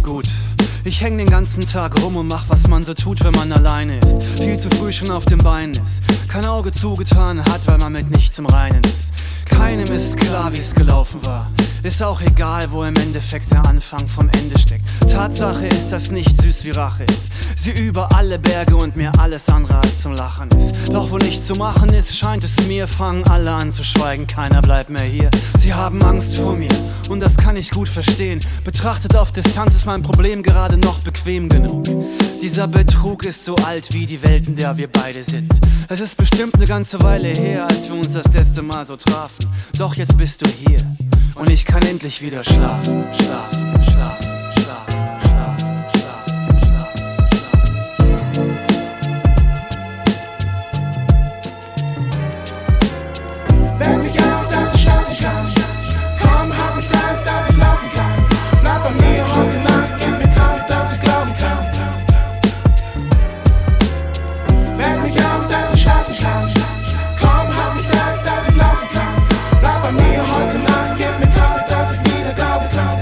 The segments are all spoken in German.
gut. Ich häng den ganzen Tag rum und mach, was man so tut, wenn man alleine ist. Viel zu früh schon auf den Beinen ist. Kein Auge zugetan hat, weil man mit nichts im Reinen ist. Keinem ist klar, wie es gelaufen war. Ist auch egal, wo im Endeffekt der Anfang vom Ende steckt. Tatsache ist, dass nichts süß wie Rache ist. Sie über alle Berge und mir alles andere als zum Lachen ist. Doch wo nichts zu machen ist, scheint es mir, fangen alle an zu schweigen. Keiner bleibt mehr hier. Sie haben Angst vor mir und das kann ich gut verstehen. Betrachtet auf Distanz ist mein Problem gerade noch bequem genug. Dieser Betrug ist so alt wie die Welt, in der wir beide sind. Es ist bestimmt eine ganze Weile her, als wir uns das letzte Mal so trafen. Doch jetzt bist du hier und ich kann endlich wieder schlafen, schlafen, schlafen, schlafen, schlafen, schlafen, schlafen. Weck mich auf, dass ich schlafen kann. Komm, halt mich fest, dass ich laufen kann. Bleib bei mir heute Nacht, gib mir Kraft, dass ich glauben kann. Weck mich auf, dass ich schlafen kann. Komm, halt mich fest, dass ich laufen kann. Bleib bei mir heute Nacht, gib mir Kraft, dass ich wieder glauben kann.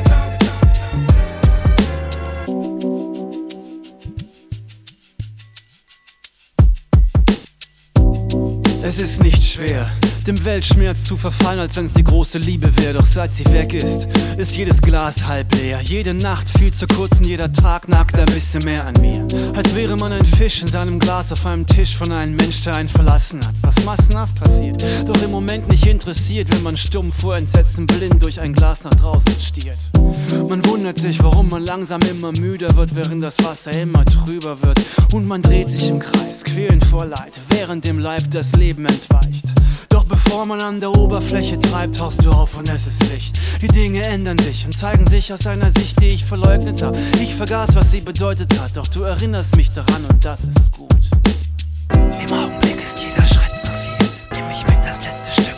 Es ist nicht schwer, dem Weltschmerz zu verfallen, als wenn's die große Liebe wäre. Doch seit sie weg ist jedes Glas halb leer. Jede Nacht viel zu kurz und jeder Tag nagt ein bisschen mehr an mir. Als wäre man ein Fisch in seinem Glas auf einem Tisch von einem Mensch, der einen verlassen hat. Was massenhaft passiert, doch im Moment nicht interessiert, wenn man stumm vor Entsetzen blind durch ein Glas nach draußen stiert. Man wundert sich, warum man langsam immer müder wird, während das Wasser immer trüber wird. Und man dreht sich im Kreis, quälend vor Leid, während dem Leib das Leben entweicht. Doch bevor man an der Oberfläche treibt, tauchst du auf und es ist Licht. Die Dinge ändern sich und zeigen sich aus einer Sicht, die ich verleugnet habe. Ich vergaß, was sie bedeutet hat, doch du erinnerst mich daran und das ist gut. Im Augenblick ist jeder Schritt zu viel. Nimm mich mit, das letzte Stück